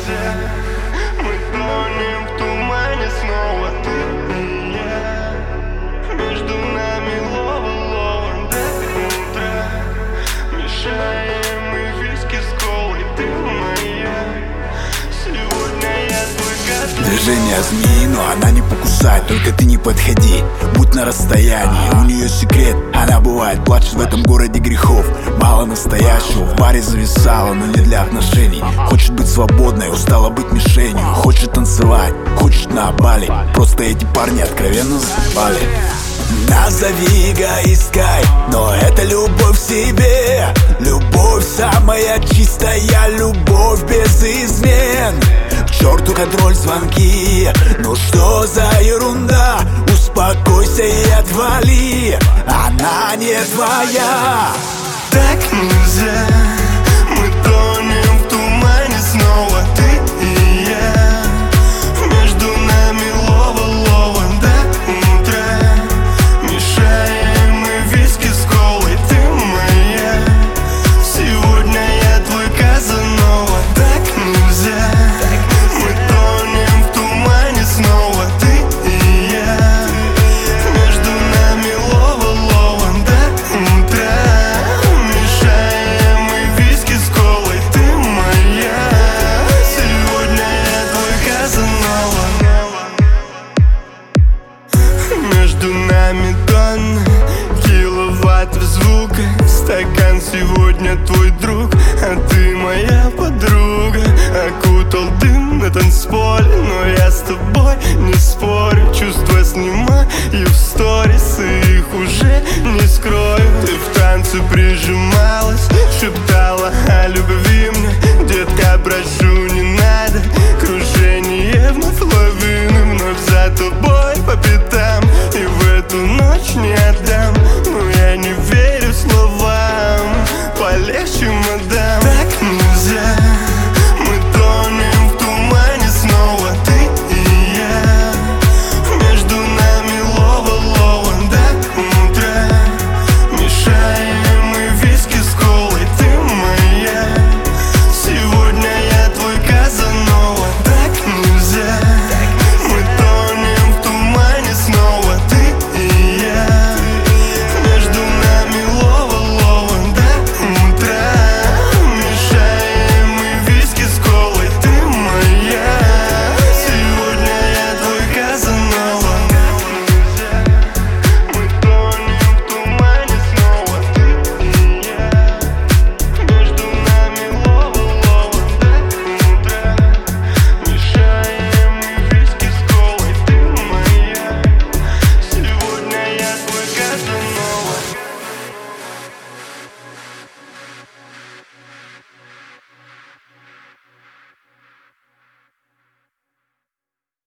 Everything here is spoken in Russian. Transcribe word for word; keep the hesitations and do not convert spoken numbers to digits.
нельзя. Мы тонем в тумане снова, ты и я. Между нами лова-лова до утра. Мешаем мы виски с колой, ты моя. Сегодня я твой гад. Движение змеи, но она не покусает, только ты не подходи, будь на расстоянии. У нее секрет, она бывает плачет в этом городе грехов. Мало настоящего, в баре зависала, но не для отношений. Хочет быть свободной, устала быть мишенью. Хочет танцевать, хочет на Бали. Просто эти парни откровенно заебали. Назови эгоисткой, но это любовь к себе. Любовь самая чистая, любовь без измен. К черту контроль, звонки, ну что за ерунда? Успокойся и отвали, она не твоя. Так нельзя, мы тонем в тумане снова, ты и я. Между нами лова-лова до утра. Мешаем мы виски с колой, ты моя. Сегодня я твой Казанова. Так нельзя, мы тонем в тумане снова, ты и я. Между нами лова-лова до утра. Мешаем мы виски с колой, ты моя. Сегодня я твой Казанова. Между нами тонны киловаттов звука. Стакан сегодня твой друг, а ты моя подруга. Окутал дым на танцполе, но я с тобой не спорю. Чувства снимаю в сторис, и их уже не скрою. Ты в танце прижималась, шептала о любви мне. Детка, прошу, не надо. Кружение вновь лавины, вновь за тобой по пятам. И в эту ночь не